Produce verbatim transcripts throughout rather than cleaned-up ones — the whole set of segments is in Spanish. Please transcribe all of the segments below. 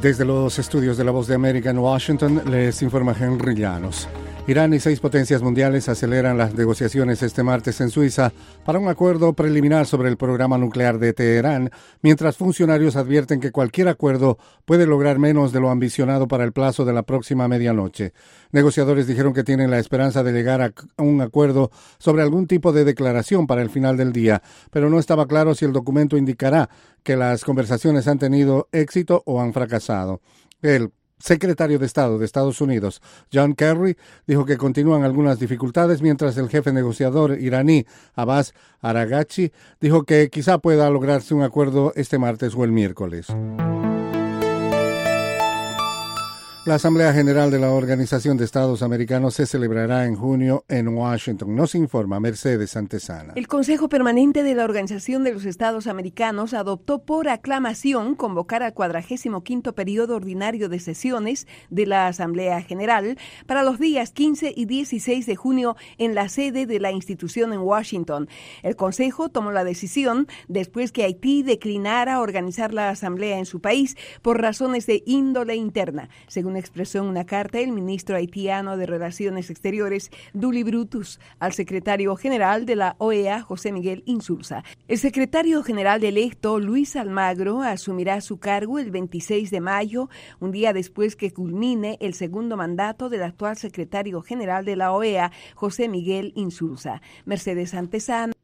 Desde los estudios de La Voz de América en Washington, les informa Henry Llanos. Irán y seis potencias mundiales aceleran las negociaciones este martes en Suiza para un acuerdo preliminar sobre el programa nuclear de Teherán, mientras funcionarios advierten que cualquier acuerdo puede lograr menos de lo ambicionado para el plazo de la próxima medianoche. Negociadores dijeron que tienen la esperanza de llegar a un acuerdo sobre algún tipo de declaración para el final del día, pero no estaba claro si el documento indicará que las conversaciones han tenido éxito o han fracasado. El secretario de Estado de Estados Unidos, John Kerry, dijo que continúan algunas dificultades, mientras el jefe negociador iraní, Abbas Araghchi, dijo que quizá pueda lograrse un acuerdo este martes o el miércoles. La Asamblea General de la Organización de Estados Americanos se celebrará en junio en Washington. Nos informa Mercedes Antesana. El Consejo Permanente de la Organización de los Estados Americanos adoptó por aclamación convocar al cuadragésimo quinto periodo ordinario de sesiones de la Asamblea General para los días quince y dieciséis de junio en la sede de la institución en Washington. El Consejo tomó la decisión después que Haití declinara organizar la Asamblea en su país por razones de índole interna, según expresó en una carta el ministro haitiano de Relaciones Exteriores, Dully Brutus, al secretario general de la O E A, José Miguel Insulza. El secretario general electo, Luis Almagro, asumirá su cargo el veintiséis de mayo, un día después que culmine el segundo mandato del actual secretario general de la O E A, José Miguel Insulza. Mercedes Antesana.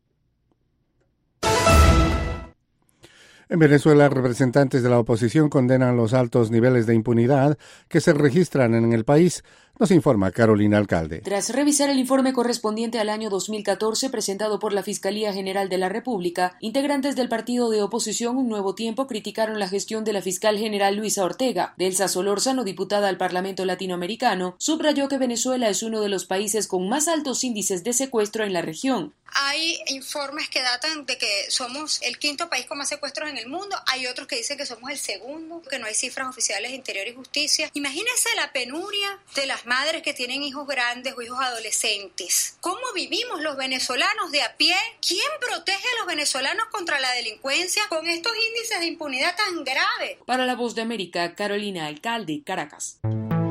En Venezuela, representantes de la oposición condenan los altos niveles de impunidad que se registran en el país. Nos informa Carolina Alcalde. Tras revisar el informe correspondiente al año dos mil catorce presentado por la Fiscalía General de la República, integrantes del partido de oposición Un Nuevo Tiempo criticaron la gestión de la fiscal general Luisa Ortega. Delsa Solórzano, diputada al Parlamento Latinoamericano, subrayó que Venezuela es uno de los países con más altos índices de secuestro en la región. Hay informes que datan de que somos el quinto país con más secuestros en el mundo. Hay otros que dicen que somos el segundo, que no hay cifras oficiales de Interior y Justicia. Imagínense la penuria de las madres que tienen hijos grandes o hijos adolescentes. ¿Cómo vivimos los venezolanos de a pie? ¿Quién protege a los venezolanos contra la delincuencia con estos índices de impunidad tan graves? Para La Voz de América, Carolina Alcalde, Caracas.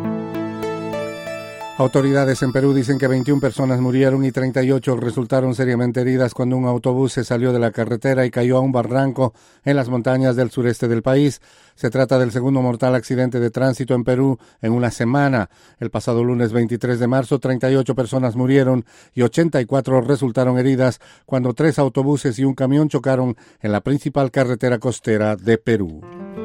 Autoridades en Perú dicen que veintiuna personas murieron y treinta y ocho resultaron seriamente heridas cuando un autobús se salió de la carretera y cayó a un barranco en las montañas del sureste del país. Se trata del segundo mortal accidente de tránsito en Perú en una semana. El pasado lunes veintitrés de marzo, treinta y ocho personas murieron y ochenta y cuatro resultaron heridas cuando tres autobuses y un camión chocaron en la principal carretera costera de Perú.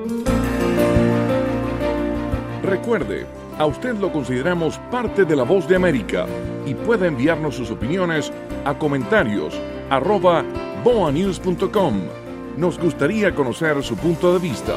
Recuerde, a usted lo consideramos parte de La Voz de América y puede enviarnos sus opiniones a comentarios arroba boa news punto com. Nos gustaría conocer su punto de vista.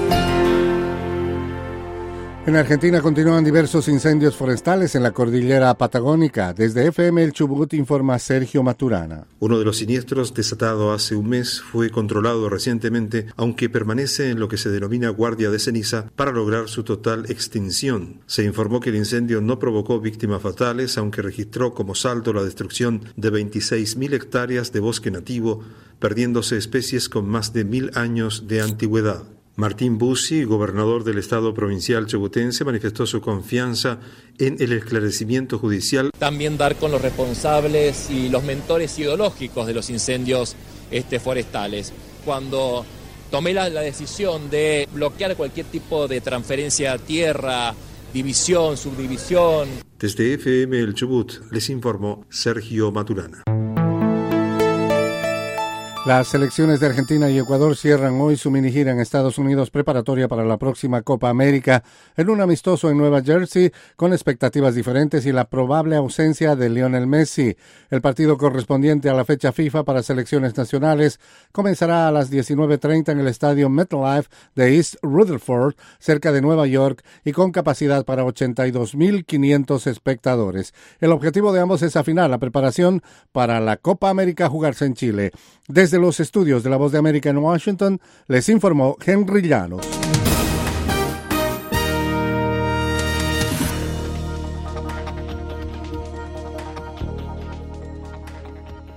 En Argentina continúan diversos incendios forestales en la cordillera patagónica. Desde F M El Chubut informa Sergio Maturana. Uno de los siniestros desatado hace un mes fue controlado recientemente, aunque permanece en lo que se denomina guardia de ceniza para lograr su total extinción. Se informó que el incendio no provocó víctimas fatales, aunque registró como saldo la destrucción de veintiséis mil hectáreas de bosque nativo, perdiéndose especies con más de mil años de antigüedad. Martín Bussi, gobernador del Estado provincial chubutense, manifestó su confianza en el esclarecimiento judicial. También dar con los responsables y los mentores ideológicos de los incendios este, forestales. Cuando tomé la, la decisión de bloquear cualquier tipo de transferencia a tierra, división, subdivisión. Desde F M El Chubut les informó Sergio Maturana. Las selecciones de Argentina y Ecuador cierran hoy su minigira en Estados Unidos preparatoria para la próxima Copa América en un amistoso en Nueva Jersey con expectativas diferentes y la probable ausencia de Lionel Messi. El partido correspondiente a la fecha FIFA para selecciones nacionales comenzará a las diecinueve treinta en el estadio MetLife de East Rutherford, cerca de Nueva York, y con capacidad para ochenta y dos mil quinientos espectadores. El objetivo de ambos es afinar la preparación para la Copa América a jugarse en Chile. Desde los estudios de La Voz de América en Washington, les informó Henry Llanos.